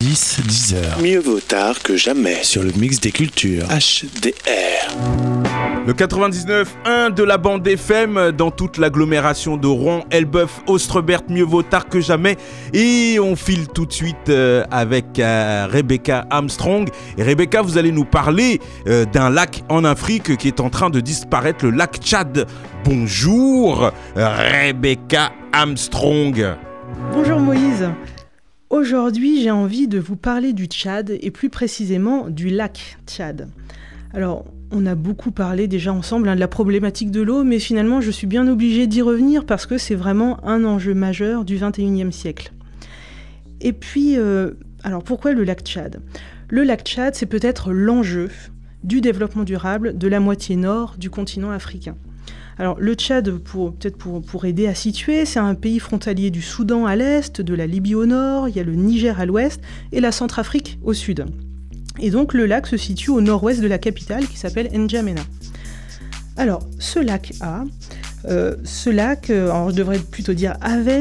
90, 10h. Mieux vaut tard que jamais. Sur le mix des cultures. HDR. Le 99.1 de la bande FM dans toute l'agglomération de Rouen, Elbeuf, Ostrebert, mieux vaut tard que jamais. Et on file tout de suite avec Rebecca Armstrong. Et Rebecca, vous allez nous parler d'un lac en Afrique qui est en train de disparaître, le lac Tchad. Bonjour Rebecca Armstrong. Bonjour Moïse. Aujourd'hui, j'ai envie de vous parler du Tchad et plus précisément du lac Tchad. Alors, on a beaucoup parlé déjà ensemble de la problématique de l'eau, mais finalement, je suis bien obligée d'y revenir parce que c'est vraiment un enjeu majeur du XXIe siècle. Et puis, alors pourquoi le lac Tchad ? Le lac Tchad, c'est peut-être l'enjeu du développement durable de la moitié nord du continent africain. Alors, le Tchad, pour aider à situer, c'est un pays frontalier du Soudan à l'est, de la Libye au nord, il y a le Niger à l'ouest et la Centrafrique au sud. Et donc, le lac se situe au nord-ouest de la capitale qui s'appelle N'Djamena. Alors, ce lac, je devrais plutôt dire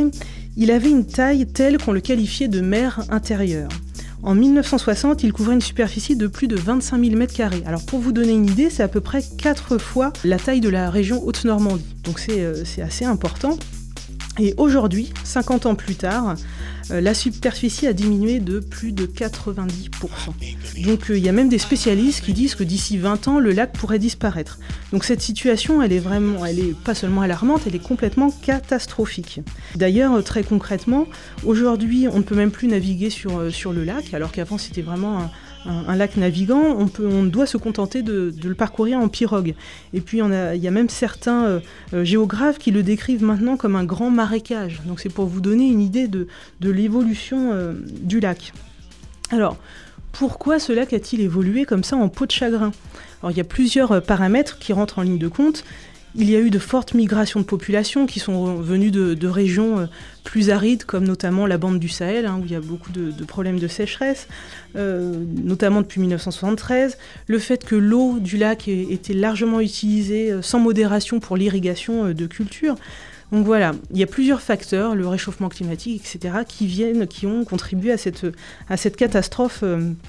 il avait une taille telle qu'on le qualifiait de mer intérieure. En 1960, il couvrait une superficie de plus de 25 000 m². Alors pour vous donner une idée, c'est à peu près 4 fois la taille de la région Haute-Normandie. Donc c'est assez important. Et aujourd'hui, 50 ans plus tard, la superficie a diminué de plus de 90%. Donc il y a même des spécialistes qui disent que d'ici 20 ans, le lac pourrait disparaître. Donc cette situation, elle est pas seulement alarmante, elle est complètement catastrophique. D'ailleurs, très concrètement, aujourd'hui, on ne peut même plus naviguer sur le lac, alors qu'avant c'était vraiment un lac navigant. On doit se contenter de le parcourir en pirogue. Et puis il y a même certains géographes qui le décrivent maintenant comme un grand marécage. Donc c'est pour vous donner une idée de l'évolution du lac. Alors, pourquoi ce lac a-t-il évolué comme ça en peau de chagrin ? Alors, il y a plusieurs paramètres qui rentrent en ligne de compte. Il y a eu de fortes migrations de populations qui sont venues de régions plus arides, comme notamment la bande du Sahel, où il y a beaucoup de problèmes de sécheresse, notamment depuis 1973. Le fait que l'eau du lac était largement utilisée sans modération pour l'irrigation de cultures. Donc voilà, il y a plusieurs facteurs, le réchauffement climatique, etc., qui ont contribué à cette catastrophe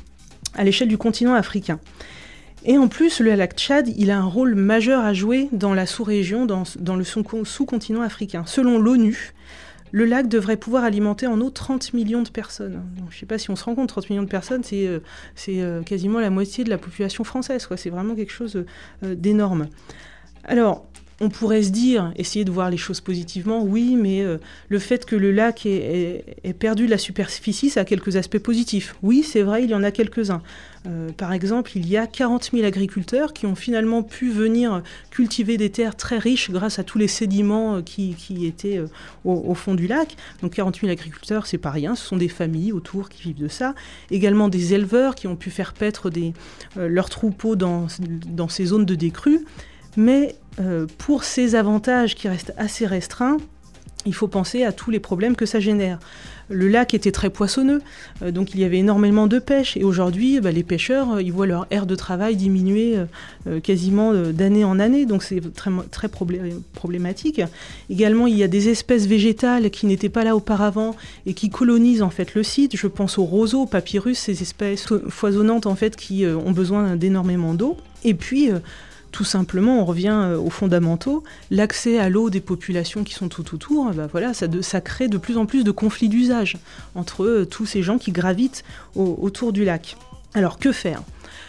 à l'échelle du continent africain. Et en plus, le lac Tchad, il a un rôle majeur à jouer dans la sous-région, dans le sous-continent africain. Selon l'ONU, le lac devrait pouvoir alimenter en eau 30 millions de personnes. Donc, je ne sais pas si on se rend compte, 30 millions de personnes, c'est quasiment la moitié de la population française, quoi. C'est vraiment quelque chose d'énorme. Alors, on pourrait se dire, essayer de voir les choses positivement, oui, mais le fait que le lac ait perdu de la superficie, ça a quelques aspects positifs. Oui, c'est vrai, il y en a quelques-uns. Par exemple, il y a 40 000 agriculteurs qui ont finalement pu venir cultiver des terres très riches grâce à tous les sédiments qui étaient au fond du lac. Donc 40 000 agriculteurs, c'est pas rien, ce sont des familles autour qui vivent de ça. Également des éleveurs qui ont pu faire paître leurs troupeaux dans ces zones de décrue. Mais pour ces avantages qui restent assez restreints, il faut penser à tous les problèmes que ça génère. Le lac était très poissonneux, donc il y avait énormément de pêche. Et aujourd'hui, les pêcheurs, ils voient leur aire de travail diminuer quasiment d'année en année. Donc c'est très, très problématique. Également, il y a des espèces végétales qui n'étaient pas là auparavant et qui colonisent en fait le site. Je pense aux roseaux, aux papyrus, ces espèces foisonnantes en fait qui ont besoin d'énormément d'eau. Et puis tout simplement, on revient aux fondamentaux, l'accès à l'eau des populations qui sont tout autour, ça crée de plus en plus de conflits d'usage entre tous ces gens qui gravitent autour du lac. Alors que faire ?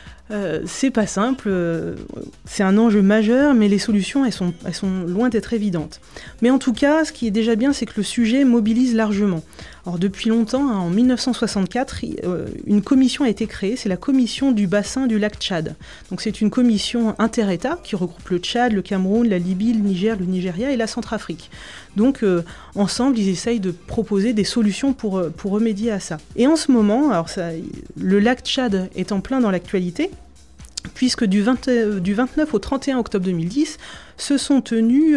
C'est pas simple, c'est un enjeu majeur, mais les solutions, elles sont loin d'être évidentes. Mais en tout cas, ce qui est déjà bien, c'est que le sujet mobilise largement. Alors depuis longtemps, en 1964, une commission a été créée, c'est la commission du bassin du lac Tchad. Donc c'est une commission inter-État qui regroupe le Tchad, le Cameroun, la Libye, le Niger, le Nigeria et la Centrafrique. Donc ensemble, ils essayent de proposer des solutions pour remédier à ça. Et en ce moment, le lac Tchad est en plein dans l'actualité, puisque du 29 au 31 octobre 2010, s'est tenu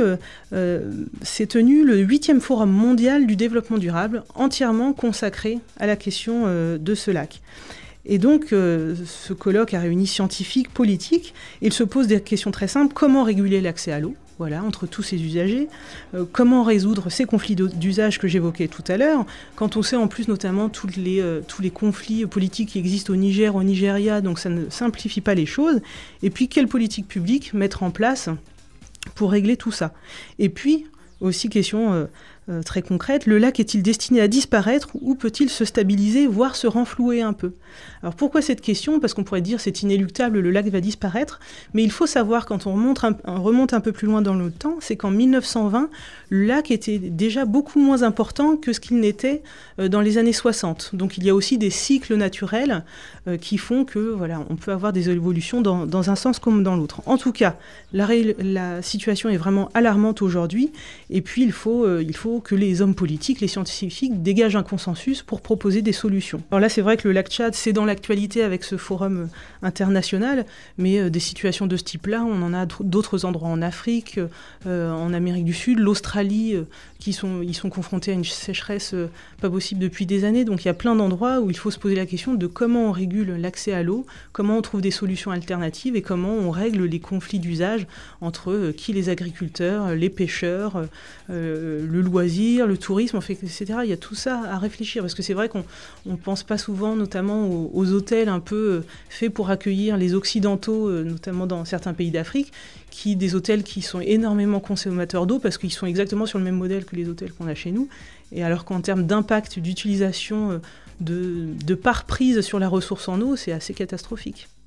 le 8e Forum mondial du développement durable, entièrement consacré à la question de ce lac. Et donc, ce colloque a réuni scientifiques, politiques. Il se pose des questions très simples. Comment réguler l'accès à l'eau ? voilà, entre tous ces usagers. Comment résoudre ces conflits d'usage que j'évoquais tout à l'heure, quand on sait en plus notamment tous les conflits politiques qui existent au Niger, au Nigeria, donc ça ne simplifie pas les choses. Et puis, quelle politique publique mettre en place pour régler tout ça? Et puis, aussi question très concrète, le lac est-il destiné à disparaître ou peut-il se stabiliser, voire se renflouer un peu? Alors pourquoi cette question? Parce qu'on pourrait dire c'est inéluctable, le lac va disparaître, mais il faut savoir, quand on remonte un peu plus loin dans le temps, c'est qu'en 1920, le lac était déjà beaucoup moins important que ce qu'il n'était dans les années 60. Donc il y a aussi des cycles naturels qui font que voilà, on peut avoir des évolutions dans un sens comme dans l'autre. En tout cas, la situation est vraiment alarmante aujourd'hui, et puis il faut que les hommes politiques, les scientifiques dégagent un consensus pour proposer des solutions. Alors là, c'est vrai que le lac Tchad, c'est dans l'actualité avec ce forum international, mais des situations de ce type-là, on en a d'autres endroits en Afrique, en Amérique du Sud, l'Australie, ils sont confrontés à une sécheresse pas possible depuis des années. Donc il y a plein d'endroits où il faut se poser la question de comment on régule l'accès à l'eau, comment on trouve des solutions alternatives et comment on règle les conflits d'usage entre les agriculteurs, les pêcheurs, le loisir, le tourisme, etc. Il y a tout ça à réfléchir, parce que c'est vrai qu'on ne pense pas souvent, notamment aux hôtels un peu faits pour accueillir les Occidentaux, notamment dans certains pays d'Afrique, des hôtels qui sont énormément consommateurs d'eau, parce qu'ils sont exactement sur le même modèle que les hôtels qu'on a chez nous, et alors qu'en termes d'impact, d'utilisation, de part prise sur la ressource en eau, c'est assez catastrophique.